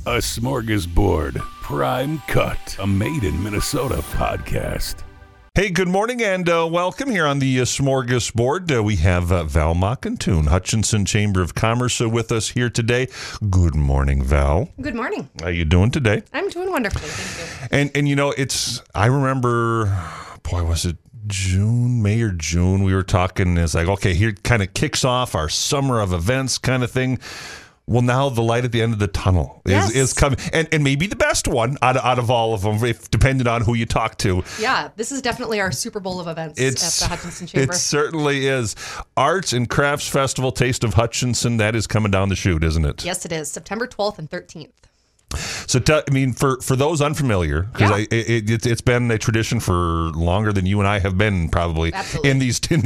A Smorgasbord, Prime Cut, a Made in Minnesota podcast. Hey, good morning and welcome here on the Smorgasbord. We have Val Machentoon, Hutchinson Chamber of Commerce, with us here today. Good morning, Val. Good morning. How you doing today? I'm doing wonderfully, thank you. And you know, I remember, was it May or June? We were talking, it's like, okay, here kind of kicks off our summer of events kind of thing. Well, now the light at the end of the tunnel is coming, and maybe the best one out of all of them, if depending on who you talk to. Yeah, this is definitely our Super Bowl of events at the Hutchinson Chamber. It certainly is. Arts and Crafts Festival, Taste of Hutchinson, that is coming down the chute, isn't it? Yes, it is. September 12th and 13th. So, for those unfamiliar, because it's been a tradition for longer than you and I have been probably in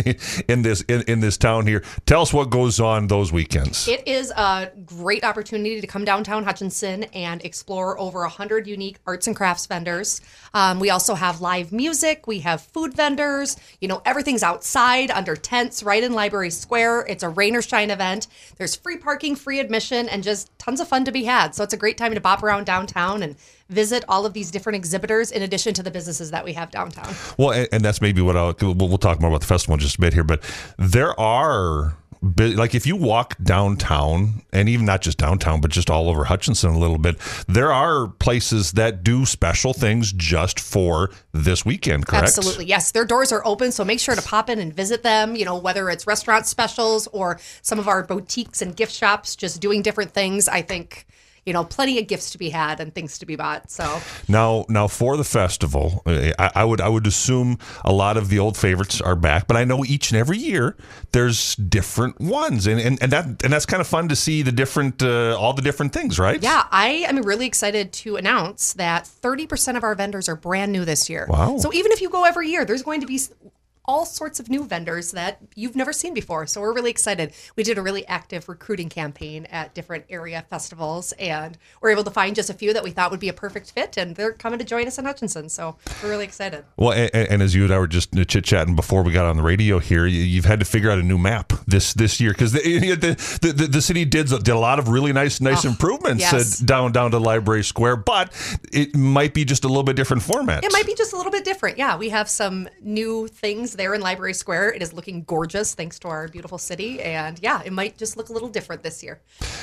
this town here. Tell us what goes on those weekends. It is a great opportunity to come downtown Hutchinson and explore over 100 unique arts and crafts vendors. We also have live music. We have food vendors. You know, everything's outside under tents right in Library Square. It's a rain or shine event. There's free parking, free admission, and just tons of fun to be had. So it's a great time to bop around downtown and visit all of these different exhibitors in addition to the businesses that we have downtown. Well, and that's maybe what we'll talk more about the festival in just a bit here, but there are, like, if you walk downtown, and even not just downtown, but just all over Hutchinson a little bit, there are places that do special things just for this weekend, correct? Absolutely, yes. Their doors are open, so make sure to pop in and visit them, you know, whether it's restaurant specials or some of our boutiques and gift shops just doing different things. I think, you know, plenty of gifts to be had and things to be bought. So now for the festival, I would assume a lot of the old favorites are back, but I know each and every year there's different ones, and that's kind of fun to see the different all the different things, right? Yeah, I am really excited to announce that 30% of our vendors are brand new this year. Wow! So even if you go every year, there's going to be all sorts of new vendors that you've never seen before. So we're really excited. We did a really active recruiting campaign at different area festivals, and we're able to find just a few that we thought would be a perfect fit, and they're coming to join us in Hutchinson. So we're really excited. Well, and as you and I were just chit-chatting before we got on the radio here, you've had to figure out a new map this year, because the city did a lot of really nice improvements down to Library Square, but it might be just a little bit different format. It might be just a little bit different. Yeah, we have some new things there in Library Square. It is looking gorgeous thanks to our beautiful city, and yeah, it might just look a little different this year.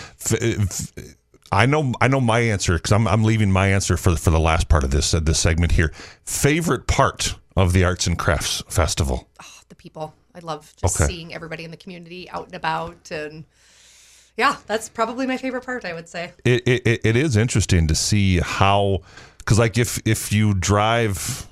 I know my answer, because I'm leaving my answer for the last part of this segment here. Favorite part of the Arts and Crafts Festival? Oh, the people. I love just seeing everybody in the community out and about, and yeah, that's probably my favorite part, I would say. It is interesting to see how, because like if you drive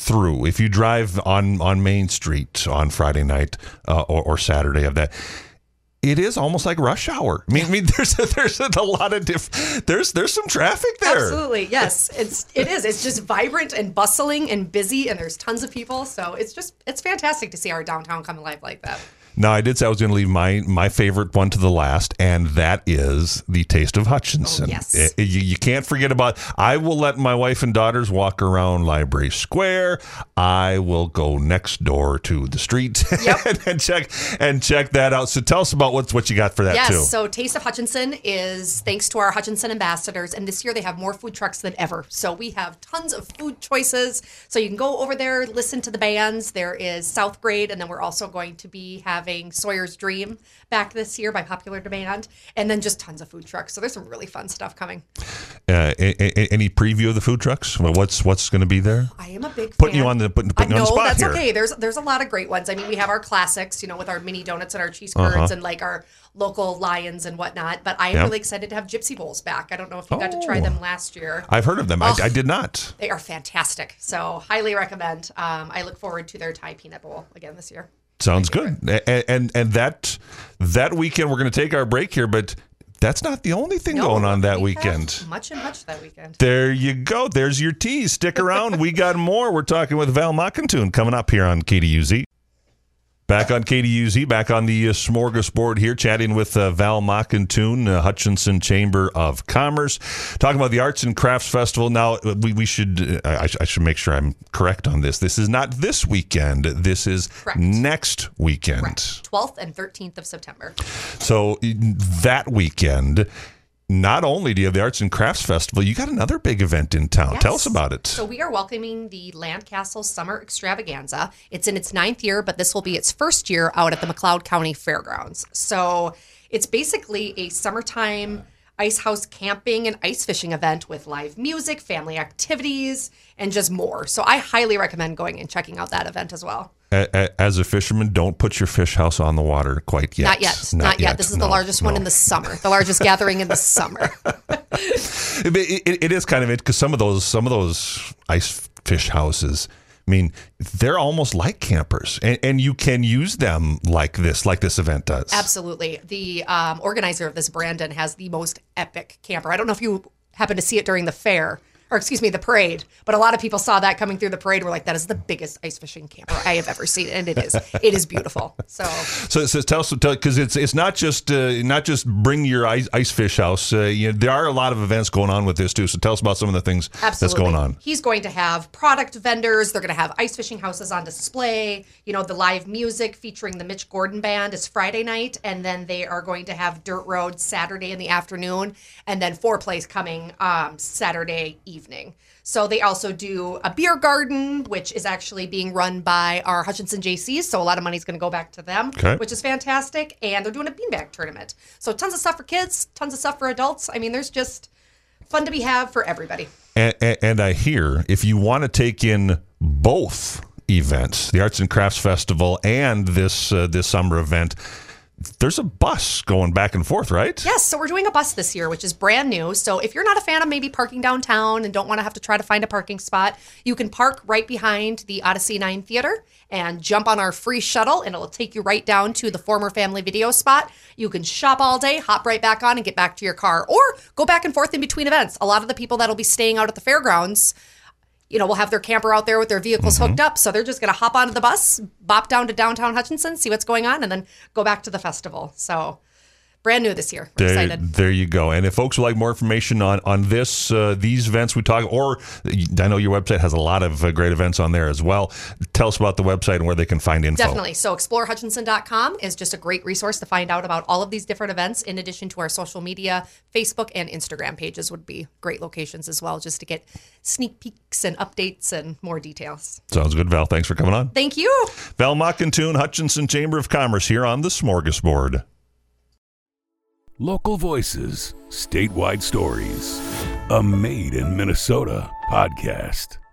on Main Street on Friday night or Saturday of that, it is almost like rush hour. I mean, there's a lot of there's some traffic there. Absolutely, yes, it is. It's just vibrant and bustling and busy, and there's tons of people. So it's fantastic to see our downtown come alive like that. Now, I did say I was going to leave my favorite one to the last, and that is the Taste of Hutchinson. Oh, yes. You can't forget about. I will let my wife and daughters walk around Library Square. I will go next door to the street and check that out. So tell us about what you got for that too. Yes, so Taste of Hutchinson is thanks to our Hutchinson ambassadors, and this year they have more food trucks than ever. So we have tons of food choices. So you can go over there, listen to the bands. There is South Grade, and then we're also going to be having Sawyer's Dream back this year by popular demand, and then just tons of food trucks. So there's some really fun stuff coming. Any preview of the food trucks? Well, what's going to be there? I am a big putting fan. you on the spot that's here. Okay. There's a lot of great ones. I mean, we have our classics, you know, with our mini donuts and our cheese curds and like our local lions and whatnot. But I am really excited to have Gypsy Bowls back. I don't know if you got to try them last year. I've heard of them. I did not. They are fantastic. So highly recommend. I look forward to their Thai peanut bowl again this year. Sounds good. And that weekend, we're going to take our break here, but that's not the only thing going on that weekend. Much that weekend. There you go. There's your tease. Stick around. We got more. We're talking with Val Machentoon coming up here on KDUZ. Back on KDUZ, back on the Smorgasbord here, chatting with Val Machentoon, Hutchinson Chamber of Commerce, talking about the Arts and Crafts Festival. Now, I should make sure I'm correct on this. This is not this weekend. This is next weekend. Correct. 12th and 13th of September. So that weekend, not only do you have the Arts and Crafts Festival, you got another big event in town. Yes. Tell us about it. So we are welcoming the Land Castle Summer Extravaganza. It's in its 9th year, but this will be its first year out at the McLeod County Fairgrounds. So it's basically a summertime ice house camping and ice fishing event with live music, family activities, and just more. So I highly recommend going and checking out that event as well. As a fisherman, don't put your fish house on the water quite yet. Not yet. This is the largest one in the summer. The largest gathering in the summer. It is kind of it because some of those ice fish houses, I mean, they're almost like campers, and you can use them like this event does. Absolutely. The organizer of this, Brandon, has the most epic camper. I don't know if you happen to see it during the fair, or excuse me, the parade, but a lot of people saw that coming through the parade. We're like, that is the biggest ice fishing camper I have ever seen, and it is beautiful. So tell us, because it's not just bring your ice fish house. There are a lot of events going on with this too. So tell us about some of the things that's going on. He's going to have product vendors. They're going to have ice fishing houses on display. The live music featuring the Mitch Gordon Band is Friday night, and then they are going to have Dirt Road Saturday in the afternoon, and then Foreplays coming Saturday evening. So they also do a beer garden, which is actually being run by our Hutchinson JCs. So a lot of money is going to go back to them, which is fantastic. And they're doing a beanbag tournament. So tons of stuff for kids, tons of stuff for adults. I mean, there's just fun to be had for everybody. And I hear if you want to take in both events, the Arts and Crafts Festival and this summer event, there's a bus going back and forth, right? Yes, so we're doing a bus this year, which is brand new. So if you're not a fan of maybe parking downtown and don't want to have to try to find a parking spot, you can park right behind the Odyssey 9 Theater and jump on our free shuttle, and it'll take you right down to the former family video spot. You can shop all day, hop right back on, and get back to your car, or go back and forth in between events. A lot of the people that'll be staying out at the fairgrounds, will have their camper out there with their vehicles hooked up. So they're just going to hop onto the bus, bop down to downtown Hutchinson, see what's going on, and then go back to the festival. So brand new this year. We're excited. There you go. And if folks would like more information on these events we talk, or I know your website has a lot of great events on there as well. Tell us about the website and where they can find info. Definitely. So explorehutchinson.com is just a great resource to find out about all of these different events, in addition to our social media, Facebook and Instagram pages would be great locations as well, just to get sneak peeks and updates and more details. Sounds good, Val. Thanks for coming on. Thank you. Val Machintoon, Hutchinson Chamber of Commerce, here on the Smorgasbord. Local voices, statewide stories. A Made in Minnesota podcast.